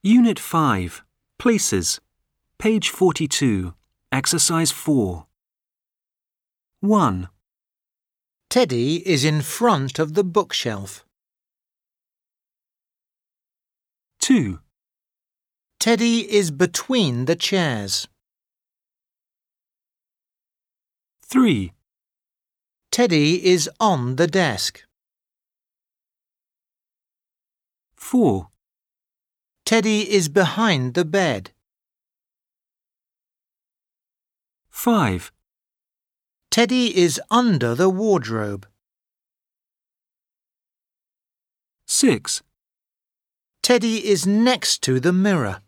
Unit 5, Places, page 42, exercise 4. 1. Teddy is in front of the bookshelf. 2. Teddy is between the chairs. 3. Teddy is on the desk. 4. Teddy is behind the bed. 5. Teddy is under the wardrobe. 6. Teddy is next to the mirror.